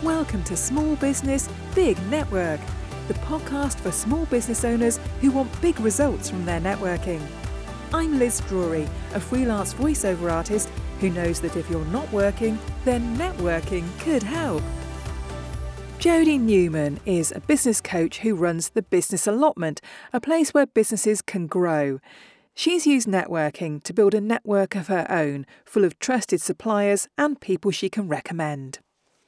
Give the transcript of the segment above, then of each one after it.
Welcome to Small Business, Big Network, the podcast for small business owners who want big results from their networking. I'm Liz Drury, a freelance voiceover artist who knows that if you're not working, then networking could help. Jodie Newman is a business coach who runs the Business Allotment, a place where businesses can grow. She's used networking to build a network of her own, full of trusted suppliers and people she can recommend.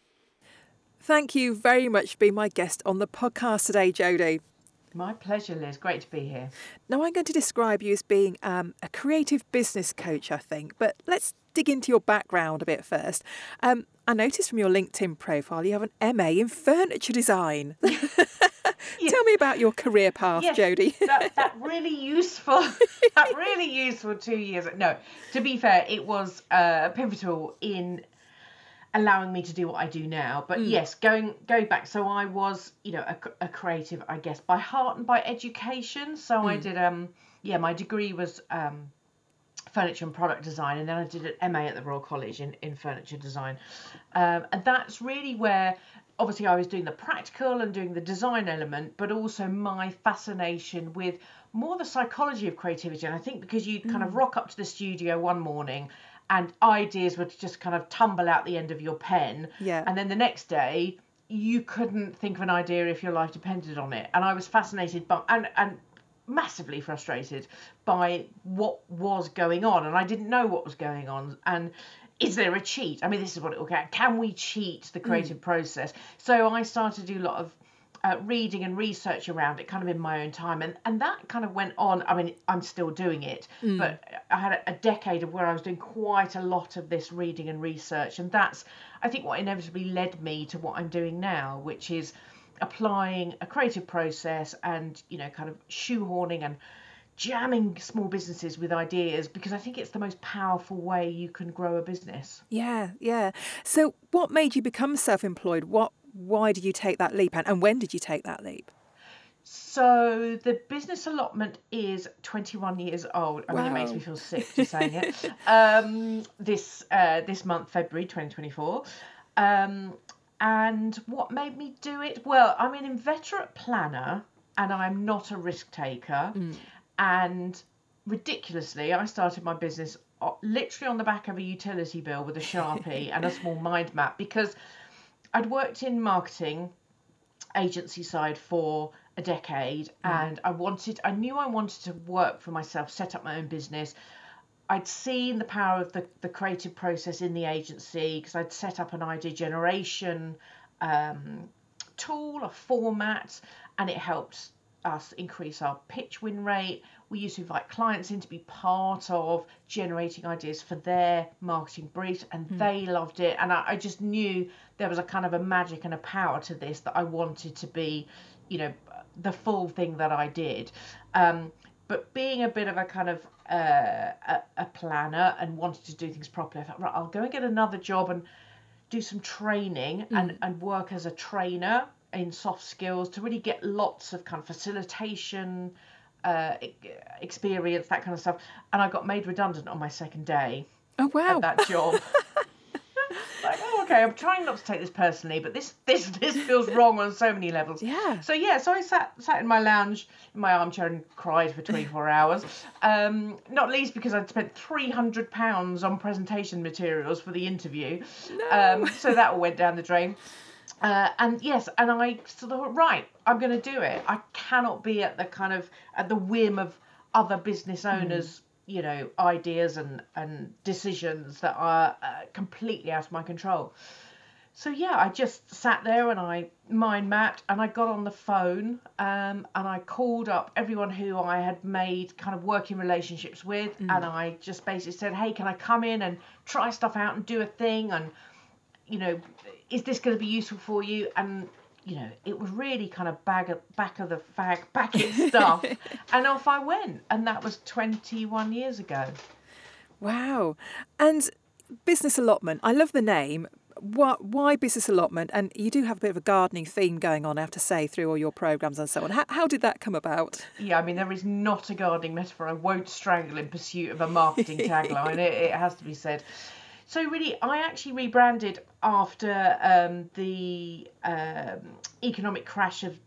Thank you very much for being my guest on the podcast today, Jodie. My pleasure, Liz. Great to be here. Now, I'm going to describe you as being a creative business coach, I think, but let's dig into your background a bit first. I noticed from your LinkedIn profile you have an MA in furniture design. Yes. Tell me about your career path, yes, Jodie. that really useful. That really useful 2 years. No, to be fair, it was pivotal in allowing me to do what I do now. But yes, going back. So I was, a creative, I guess, by heart and by education. So I did, my degree was furniture and product design, and then I did an MA at the Royal College in furniture design. And that's really where, obviously, I was doing the practical and doing the design element, but also my fascination with more the psychology of creativity. And I think because you kind of rock up to the studio one morning and ideas would just kind of tumble out the end of your pen. Yeah. And then the next day, you couldn't think of an idea if your life depended on it. And I was fascinated by, and massively frustrated by what was going on. And I didn't know what was going on. And is there a cheat? I mean, this is what it will get. Can we cheat the creative process? So I started to do a lot of reading and research around it kind of in my own time. And that kind of went on. I mean, I'm still doing it, but I had a decade of where I was doing quite a lot of this reading and research. And that's, I think, what inevitably led me to what I'm doing now, which is applying a creative process and, kind of shoehorning and jamming small businesses with ideas, because I think it's the most powerful way you can grow a business. Yeah. So what made you become self-employed? Why did you take that leap? And when did you take that leap? So the Business Allotment is 21 years old. I mean, it makes me feel sick just saying it. This month, February 2024. And what made me do it? Well, I'm an inveterate planner and I'm not a risk taker. And ridiculously, I started my business literally on the back of a utility bill with a Sharpie and a small mind map, because I'd worked in marketing agency side for a decade, and I knew I wanted to work for myself, set up my own business. I'd seen the power of the creative process in the agency, because I'd set up an idea generation tool, a format, and it helped us increase our pitch win rate. We used to invite clients in to be part of generating ideas for their marketing briefs, and they loved it. And I just knew there was a kind of a magic and a power to this that I wanted to be, the full thing that I did. But being a bit of a kind of a planner and wanted to do things properly, I thought, right, I'll go and get another job and do some training and work as a trainer in soft skills to really get lots of kind of facilitation experience, that kind of stuff. And I got made redundant on my second day. Oh, wow. At that job. Like, okay, I'm trying not to take this personally, but this feels wrong on so many levels. Yeah. So I sat in my lounge in my armchair and cried for 24 hours. Not least because I'd spent £300 on presentation materials for the interview. No. So that all went down the drain. And I thought, right, I'm going to do it. I cannot be at the whim of other business owners, ideas and decisions that are completely out of my control. So I just sat there and I mind mapped, and I got on the phone and I called up everyone who I had made kind of working relationships with, and I just basically said, hey, can I come in and try stuff out and do a thing, and is this going to be useful for you? And it was really kind of back it stuff. And off I went. And that was 21 years ago. Wow. And Business Allotment, I love the name. Why Business Allotment? And you do have a bit of a gardening theme going on, I have to say, through all your programmes and so on. How did that come about? Yeah, I mean, there is not a gardening metaphor I won't strangle in pursuit of a marketing tagline. It has to be said. So really, I actually rebranded after the economic crash of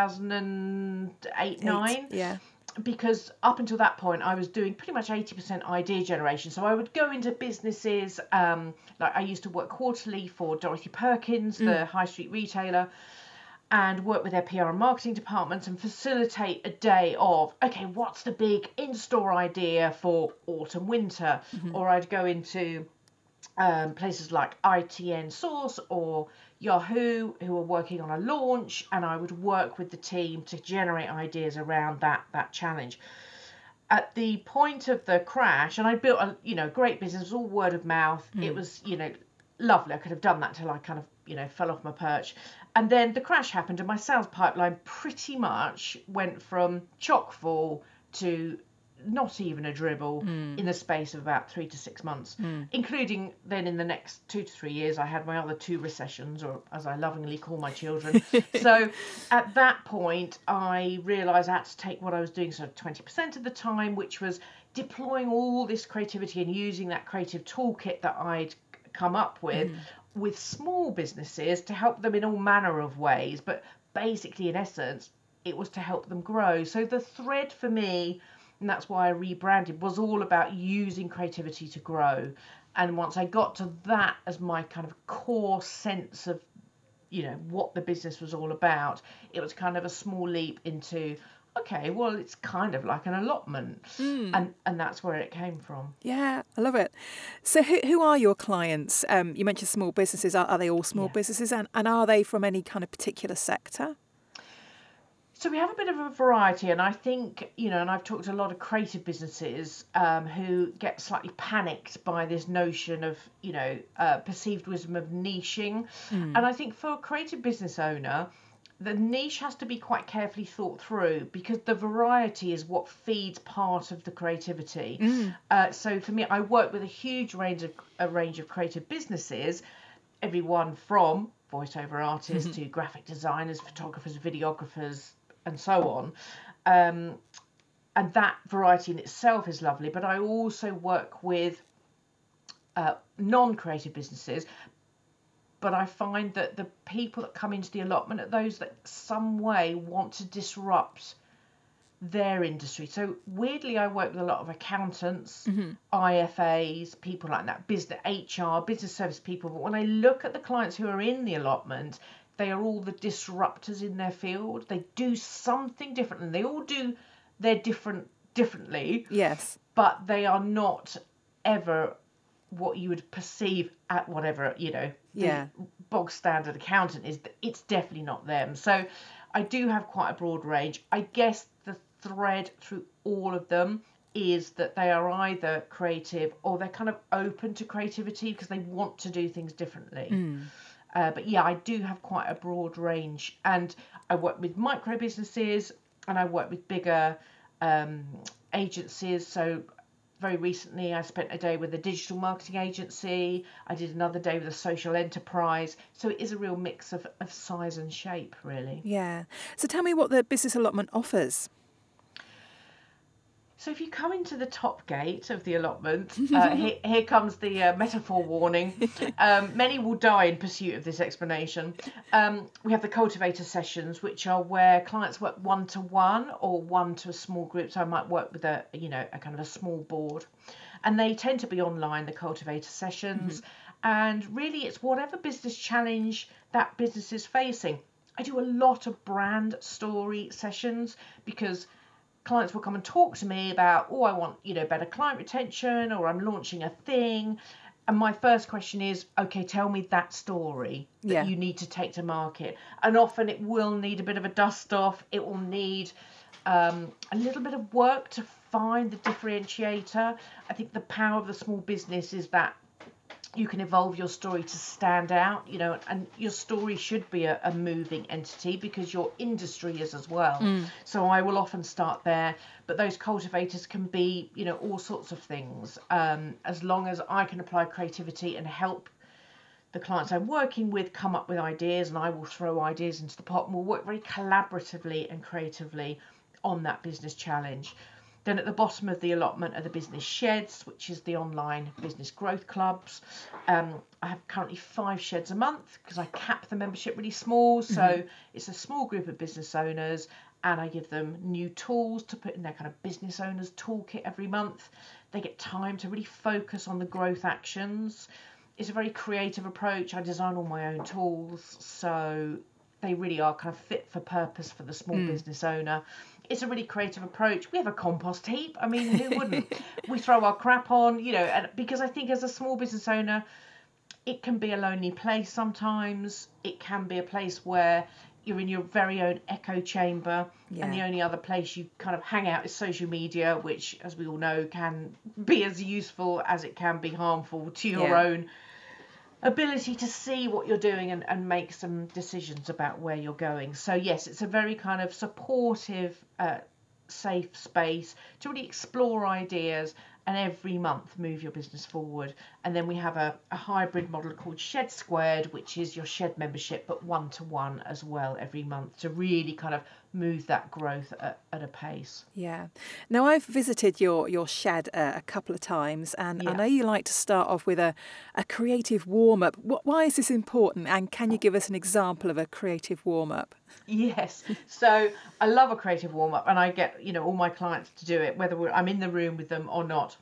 2008-9. Yeah. Because up until that point, I was doing pretty much 80% idea generation. So I would go into businesses, like I used to work quarterly for Dorothy Perkins, the high street retailer, and work with their PR and marketing departments and facilitate a day of, okay, what's the big in-store idea for autumn, winter? Or I'd go into places like ITN Source or Yahoo, who were working on a launch, and I would work with the team to generate ideas around that challenge. At the point of the crash, and I built a great business, it was all word of mouth. It was lovely. I could have done that till I kind of fell off my perch. And then the crash happened, and my sales pipeline pretty much went from chock full to not even a dribble in the space of about 3 to 6 months, including then in the next 2 to 3 years, I had my other 2 recessions, or as I lovingly call my children. So at that point, I realised I had to take what I was doing sort of 20% of the time, which was deploying all this creativity and using that creative toolkit that I'd come up with small businesses to help them in all manner of ways. But basically, in essence, it was to help them grow. So the thread for me, and that's why I rebranded, was all about using creativity to grow. And once I got to that as my kind of core sense of, what the business was all about, it was kind of a small leap into, okay, well, it's kind of like an allotment. And that's where it came from. Yeah, I love it. So who are your clients? You mentioned small businesses. Are they all small businesses? And are they from any kind of particular sector? So we have a bit of a variety, and I think, and I've talked to a lot of creative businesses who get slightly panicked by this notion of, perceived wisdom of niching. And I think for a creative business owner, the niche has to be quite carefully thought through, because the variety is what feeds part of the creativity. So for me, I work with a huge range of creative businesses, everyone from voiceover artists to graphic designers, photographers, videographers, and so on. And that variety in itself is lovely. But I also work with non-creative businesses. But I find that the people that come into the allotment are those that some way want to disrupt their industry. So weirdly, I work with a lot of accountants, IFAs, people like that, business HR, business service people. But when I look at the clients who are in the allotment, they are all the disruptors in their field. They do something different, and they all do their differently. Yes. But they are not ever what you would perceive at whatever, the bog standard accountant is. It's definitely not them. So I do have quite a broad range. I guess the thread through all of them is that they are either creative or they're kind of open to creativity because they want to do things differently. But yeah, I do have quite a broad range, and I work with micro businesses and I work with bigger agencies. So very recently, I spent a day with a digital marketing agency. I did another day with a social enterprise. So it is a real mix of size and shape, really. Yeah. So tell me what the business allotment offers. So if you come into the top gate of the allotment, here comes the metaphor warning. Many will die in pursuit of this explanation. We have the cultivator sessions, which are where clients work one-to-one or one to a small group. So I might work with a kind of a small board. And they tend to be online, the cultivator sessions. And really, it's whatever business challenge that business is facing. I do a lot of brand story sessions because clients will come and talk to me about, I want, better client retention, or I'm launching a thing. And my first question is, okay, tell me that story that you need to take to market. And often it will need a bit of a dust off. It will need a little bit of work to find the differentiator. I think the power of the small business is that you can evolve your story to stand out, and your story should be a moving entity because your industry is as well. So I will often start there, but those cultivators can be, all sorts of things, as long as I can apply creativity and help the clients I'm working with come up with ideas, and I will throw ideas into the pot, and we'll work very collaboratively and creatively on that business challenge. Then at the bottom of the allotment are the business sheds, which is the online business growth clubs. I have currently 5 sheds a month because I cap the membership really small. So it's a small group of business owners, and I give them new tools to put in their kind of business owners toolkit every month. They get time to really focus on the growth actions. It's a very creative approach. I design all my own tools, so they really are kind of fit for purpose for the small business owner. It's a really creative approach. We have a compost heap. I mean, who wouldn't? We throw our crap on, and because I think as a small business owner, it can be a lonely place sometimes. It can be a place where you're in your very own echo chamber, and the only other place you kind of hang out is social media, which, as we all know, can be as useful as it can be harmful to your own ability to see what you're doing and make some decisions about where you're going. So yes, it's a very kind of supportive, safe space to really explore ideas and every month move your business forward. And then we have a hybrid model called Shed Squared, which is your shed membership, but 1-to-1 as well every month, to really kind of move that growth at a pace. Yeah. Now, I've visited your shed a couple of times, and I know you like to start off with a creative warm-up. Why is this important, and can you give us an example of a creative warm-up? Yes. So I love a creative warm-up, and I get, all my clients to do it, whether I'm in the room with them or not.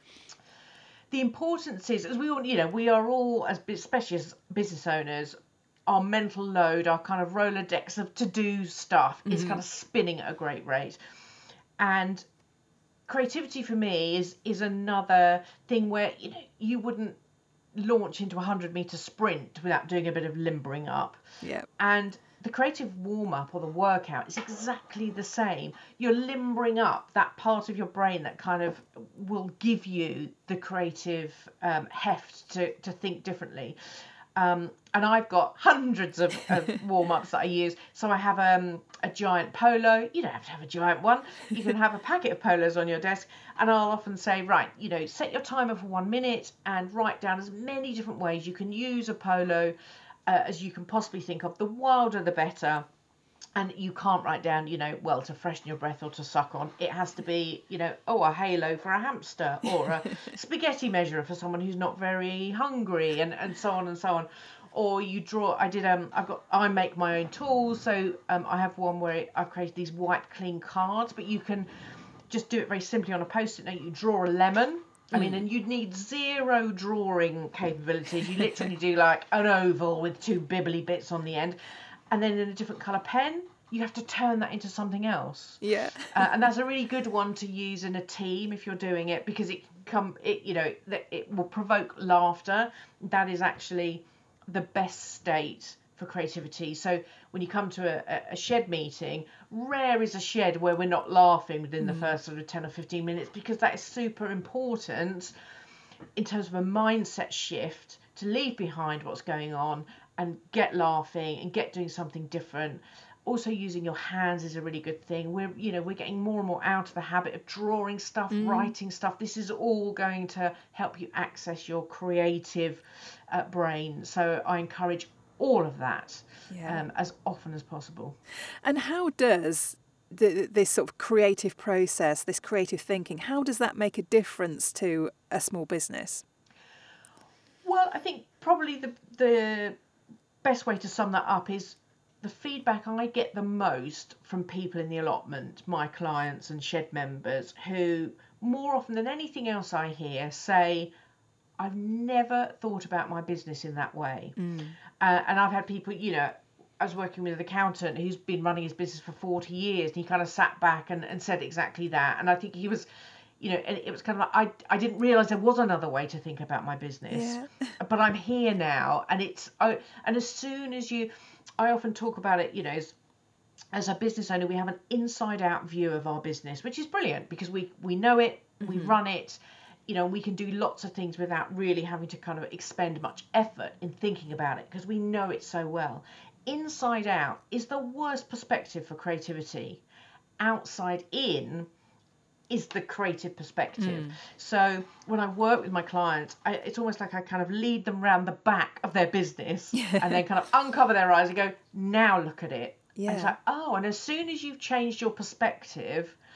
The importance is, as we all, we are all, especially as business owners, our mental load, our kind of Rolodex of to-do stuff is kind of spinning at a great rate. And creativity for me is another thing where, you wouldn't launch into a 100-meter sprint without doing a bit of limbering up. Yeah. And the creative warm-up or the workout is exactly the same. You're limbering up that part of your brain that kind of will give you the creative heft to think differently. And I've got hundreds of warm-ups that I use. So I have a giant polo. You don't have to have a giant one. You can have a packet of polos on your desk. And I'll often say, right, set your timer for 1 minute and write down as many different ways you can use a polo as you can possibly think of. The wilder, the better. And you can't write down, to freshen your breath or to suck on. It has to be, a halo for a hamster, or a spaghetti measurer for someone who's not very hungry, and so on and so on. Or you draw. I make my own tools. So I have one where I've created these white clean cards, but you can just do it very simply on a Post-it note. You draw a lemon. And you'd need zero drawing capabilities. You literally do like an oval with 2 bibbly bits on the end. And then in a different colour pen, you have to turn that into something else. Yeah. And that's a really good one to use in a team if you're doing it, because it will provoke laughter. That is actually the best state for creativity. So when you come to a shed meeting, rare is a shed where we're not laughing within the first sort of 10 or 15 minutes, because that is super important in terms of a mindset shift to leave behind what's going on and get laughing and get doing something different. Also, using your hands is a really good thing. We're getting more and more out of the habit of drawing stuff, writing stuff. This is all going to help you access your creative brain. So I encourage all of that as often as possible. And how does this sort of creative process, this creative thinking, how does that make a difference to a small business? Well, I think probably the best way to sum that up is the feedback I get the most from people in the allotment, my clients and shed members, who more often than anything else I hear say, I've never thought about my business in that way. And I've had people, I was working with an accountant who's been running his business for 40 years, and he kind of sat back and said exactly that. And I think he was, and it was kind of like, I didn't realise there was another way to think about my business. But I'm here now, and and as soon as I often talk about it, as a business owner, we have an inside out view of our business, which is brilliant because we know it, we run it, we can do lots of things without really having to kind of expend much effort in thinking about it because we know it so well. Inside out is the worst perspective for creativity. Outside in is the creative perspective. So when I work with my clients, it's almost like I kind of lead them around the back of their business and then kind of uncover their eyes and go, now look at it. And it's like, and as soon as you've changed your perspective,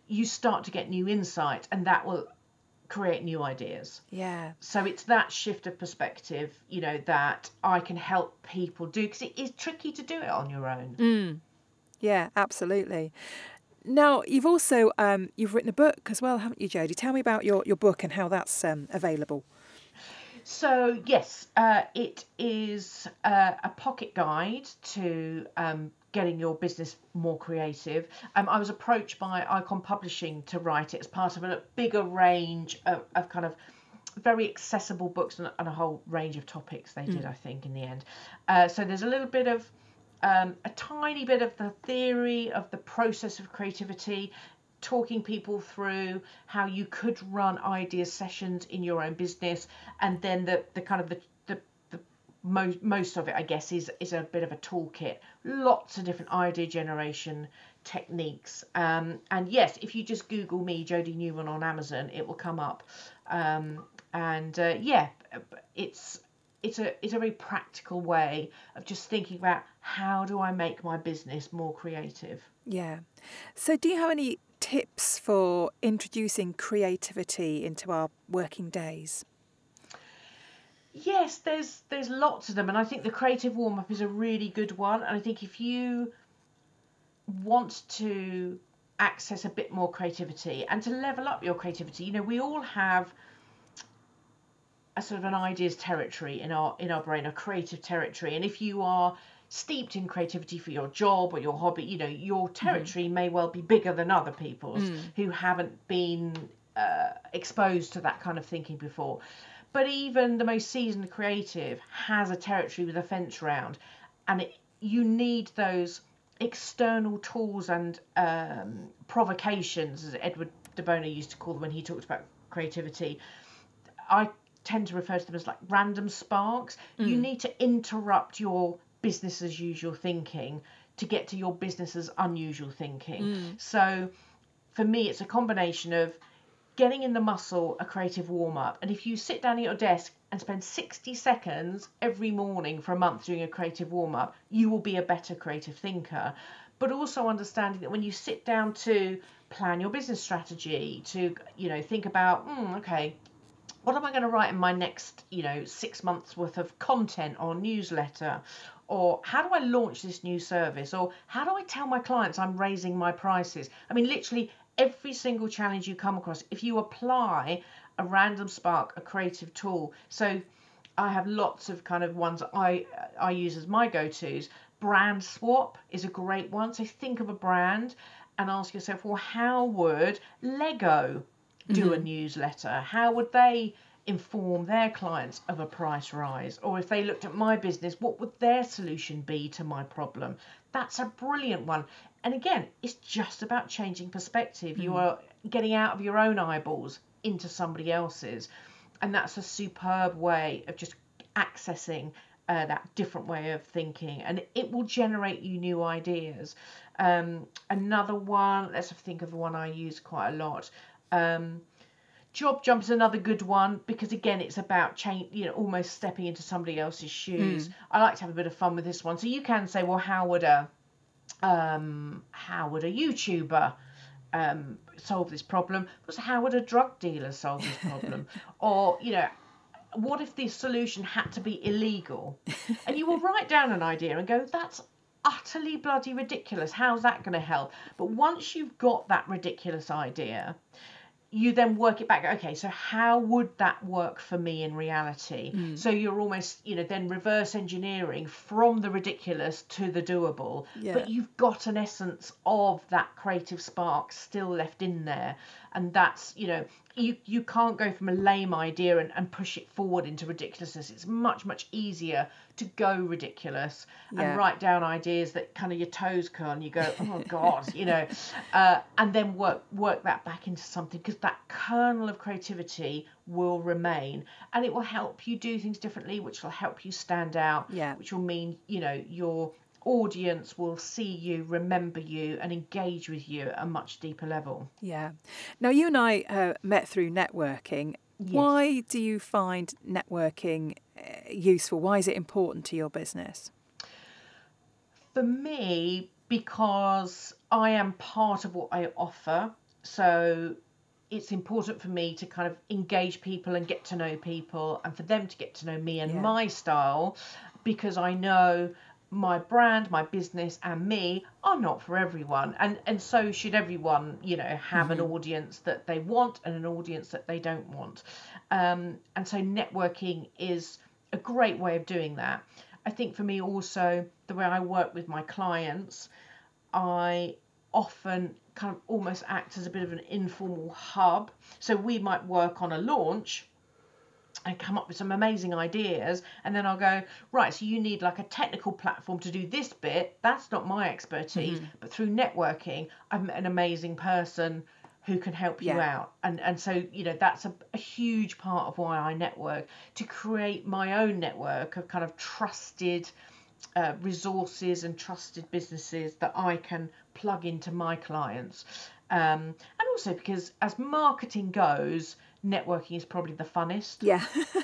you start to get new insight, and that will create new ideas. Yeah. So it's that shift of perspective, that I can help people do, because it is tricky to do it on your own. Yeah, absolutely. Now, you've also you've written a book as well, haven't you, Jodie? Tell me about your book and how that's available. So yes, it is a pocket guide to getting your business more creative. I was approached by Icon Publishing to write it as part of a bigger range of kind of very accessible books and a whole range of topics they did, I think, in the end. So there's a little bit of a tiny bit of the theory of the process of creativity, talking people through how you could run idea sessions in your own business, and then the kind of the most of it, I guess, is a bit of a toolkit, lots of different idea generation techniques, and yes, if you just Google me, Jodie Newman, on Amazon, it will come up, it's a very practical way of just thinking about how do I make my business more creative. Yeah. So do you have any tips for introducing creativity into our working days? Yes, there's lots of them, and I think the creative warm-up is a really good one. And I think if you want to access a bit more creativity and to level up your creativity, we all have a sort of an ideas territory in our brain, a creative territory. And if you are steeped in creativity for your job or your hobby, your territory may well be bigger than other people's who haven't been exposed to that kind of thinking before. But even the most seasoned creative has a territory with a fence around, and you need those external tools and provocations, as Edward de Bono used to call them when he talked about creativity. I tend to refer to them as like random sparks. You need to interrupt your business as usual thinking to get to your business as unusual thinking. So for me, it's a combination of getting in the muscle, a creative warm-up. And if you sit down at your desk and spend 60 seconds every morning for a month doing a creative warm-up, you will be a better creative thinker. But also understanding that when you sit down to plan your business strategy, to think about, okay, what am I going to write in my next 6 months worth of content or newsletter? Or how do I launch this new service? Or how do I tell my clients I'm raising my prices? I mean, literally every single challenge you come across, if you apply a random spark, a creative tool. So I have lots of kind of ones I use as my go-tos. Brand swap is a great one. So think of a brand and ask yourself, well, how would Lego do a newsletter? How would they inform their clients of a price rise? Or if they looked at my business, what would their solution be to my problem? That's a brilliant one. And again, it's just about changing perspective. You are getting out of your own eyeballs into somebody else's. And that's a superb way of just accessing that different way of thinking. And it will generate you new ideas. Another one, let's think of the one I use quite a lot. Job jump is another good one, because again, it's about change, almost stepping into somebody else's shoes. I like to have a bit of fun with this one. So you can say, well, how would a YouTuber solve this problem? Because how would a drug dealer solve this problem? Or what if the solution had to be illegal? And you will write down an idea and go, that's utterly bloody ridiculous. How's that going to help? But once you've got that ridiculous idea, you then work it back. Okay, so how would that work for me in reality? So you're almost, then reverse engineering from the ridiculous to the doable. Yeah. But you've got an essence of that creative spark still left in there. And that's, you can't go from a lame idea and push it forward into ridiculousness. It's much, much easier to go ridiculous and write down ideas that kind of your toes curl and you go, oh God, and then work that back into something, because that kernel of creativity will remain, and it will help you do things differently, which will help you stand out, which will mean, your audience will see you, remember you, and engage with you at a much deeper level. Yeah. Now, you and I met through networking. Yes. Why do you find networking useful? Why is it important to your business? For me, because I am part of what I offer. So it's important for me to kind of engage people and get to know people, and for them to get to know me and my style, because I know my brand, my business, and me are not for everyone, and so should everyone, have an audience that they want and an audience that they don't want. And so networking is a great way of doing that. I think for me also, the way I work with my clients, I often kind of almost act as a bit of an informal hub. So we might work on a launch and come up with some amazing ideas, and then I'll go, right, so you need like a technical platform to do this bit. That's not my expertise, but through networking I've met an amazing person who can help you out, and so that's a huge part of why I network, to create my own network of kind of trusted resources and trusted businesses that I can plug into my clients, and also because as marketing goes, networking is probably the funnest. Yeah.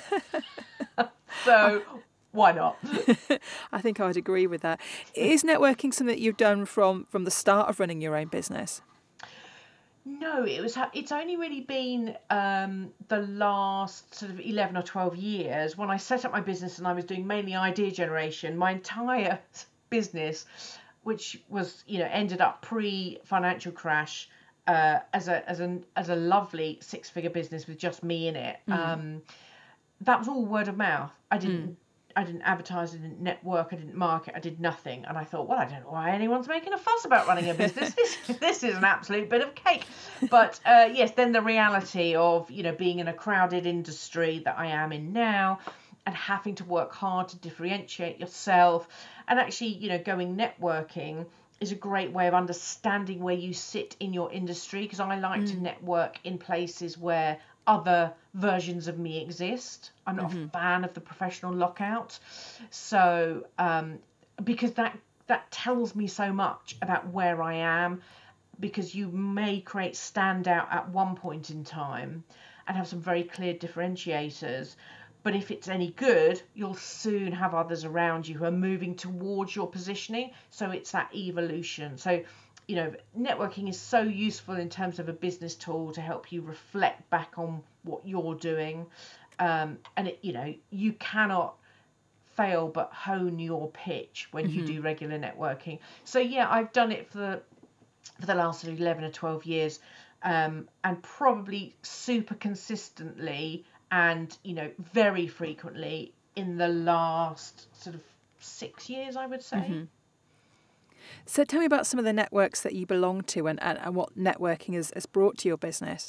So why not? I think I would agree with that. Is networking something that you've done from the start of running your own business? No, it's only really been the last sort of 11 or 12 years when I set up my business and I was doing mainly idea generation. My entire business, which was, ended up pre-financial crash, as a lovely 6-figure business with just me in it. That was all word of mouth. I didn't advertise, I didn't network, I didn't market, I did nothing. And I thought, well, I don't know why anyone's making a fuss about running a business. This is an absolute bit of cake. But yes, then the reality of, being in a crowded industry that I am in now, and having to work hard to differentiate yourself, and actually, going networking is a great way of understanding where you sit in your industry, because I like to network in places where other versions of me exist. I'm not a fan of the professional lockout. So because that tells me so much about where I am, because you may create standout at one point in time and have some very clear differentiators. But if it's any good, you'll soon have others around you who are moving towards your positioning. So it's that evolution. So, networking is so useful in terms of a business tool to help you reflect back on what you're doing. And, you cannot fail but hone your pitch when you do regular networking. So, yeah, I've done it for the last 11 or 12 years, and probably super consistently and very frequently in the last sort of 6 years, I would say. So tell me about some of the networks that you belong to, and what networking has brought to your business.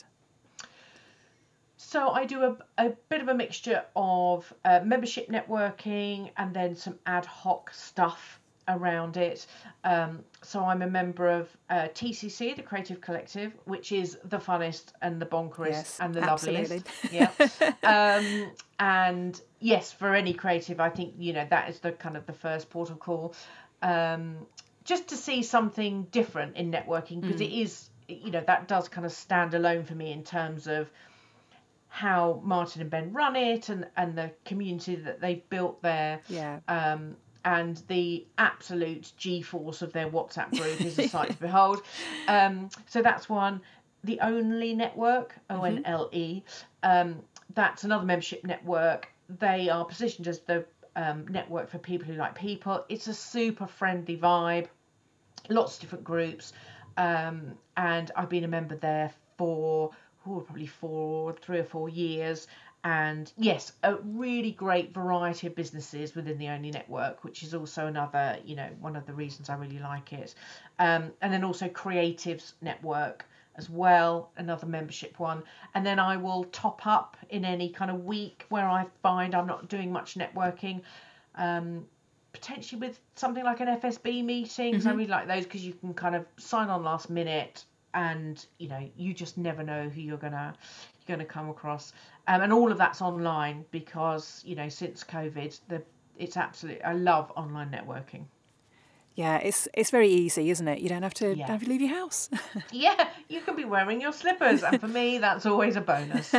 So I do a bit of a mixture of membership networking and then some ad hoc stuff around it. So I'm a member of TCC, the Creative Collective, which is the funnest and the bonkerest and the loveliest. Yeah. And yes, for any creative, I think, that is the kind of the first port of call. Just to see something different in networking, because it is, that does kind of stand alone for me in terms of how Martin and Ben run it, and the community that they've built there. Yeah. And the absolute G-force of their WhatsApp group is a sight to behold. So that's one. The Only Network, ONLE, that's another membership network. They are positioned as the network for people who like people. It's a super friendly vibe, lots of different groups, and I've been a member there for probably 3 or 4 years. And yes, a really great variety of businesses within the Only Network, which is also another, one of the reasons I really like it. And then also Creatives Network as well, another membership one. And then I will top up in any kind of week where I find I'm not doing much networking, potentially with something like an FSB meeting. So I really like those, because you can kind of sign on last minute, and you just never know who you're gonna come across, and all of that's online, because since COVID, it's absolutely, I love online networking. Yeah, it's very easy, isn't it? You don't have to leave your house. Yeah, you can be wearing your slippers, and for me, that's always a bonus.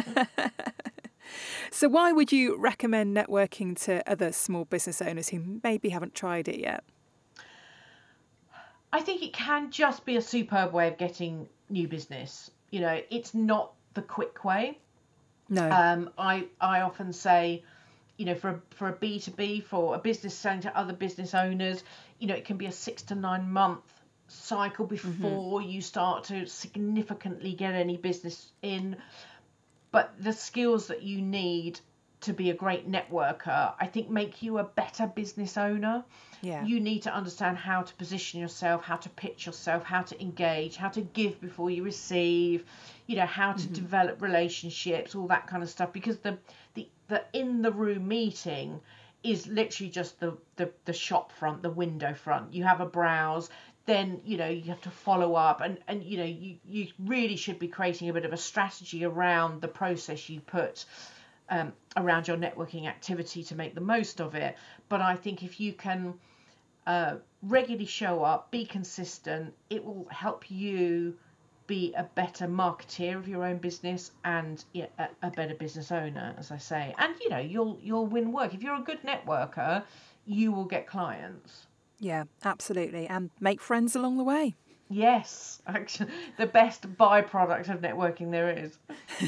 So why would you recommend networking to other small business owners who maybe haven't tried it yet? I think it can just be a superb way of getting new business. It's not the quick way. No. I often say, for a B2B, for a business selling to other business owners, it can be a 6 to 9 month cycle before you start to significantly get any business in. But the skills that you need to be a great networker, I think, make you a better business owner. Yeah. You need to understand how to position yourself, how to pitch yourself, how to engage, how to give before you receive, how to develop relationships, all that kind of stuff. Because the in the room meeting is literally just the shop front, the window front. You have a browse, then you have to follow up, and you really should be creating a bit of a strategy around the process you put around your networking activity to make the most of it. But I think if you can regularly show up, be consistent, it will help you be a better marketeer of your own business and a better business owner, as I say. And you'll win work. If you're a good networker, you will get clients. Yeah, absolutely. And make friends along the way. Yes, actually, the best byproduct of networking there is.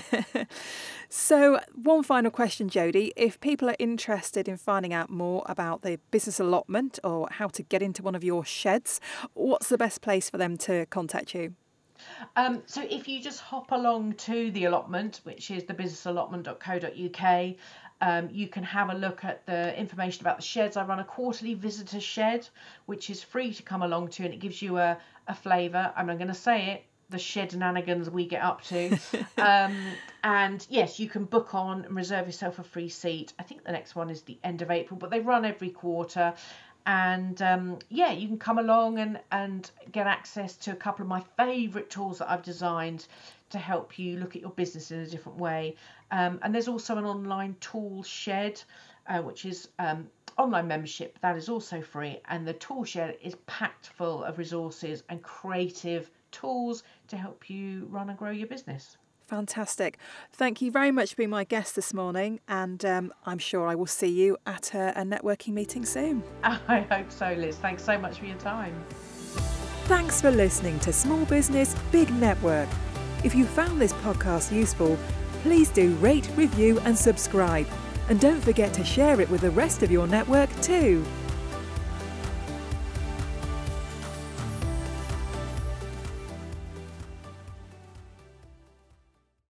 So one final question, Jodie. If people are interested in finding out more about the business allotment or how to get into one of your sheds, what's the best place for them to contact you? So if you just hop along to the allotment, which is thebusinessallotment.co.uk, you can have a look at the information about the sheds. I run a quarterly visitor shed, which is free to come along to, and it gives you a flavour. I'm going to say it, the shenanigans we get up to. And yes, you can book on and reserve yourself a free seat. I think the next one is the end of April, but they run every quarter. And you can come along and get access to a couple of my favourite tools that I've designed to help you look at your business in a different way. And there's also an online tool shed, which is online membership that is also free. And the tool shed is packed full of resources and creative tools to help you run and grow your business. Fantastic. Thank you very much for being my guest this morning, and I'm sure I will see you at a networking meeting soon. I hope so, Liz. Thanks so much for your time. Thanks for listening to Small Business, Big Network. If you found this podcast useful, please do rate, review and subscribe. And don't forget to share it with the rest of your network too.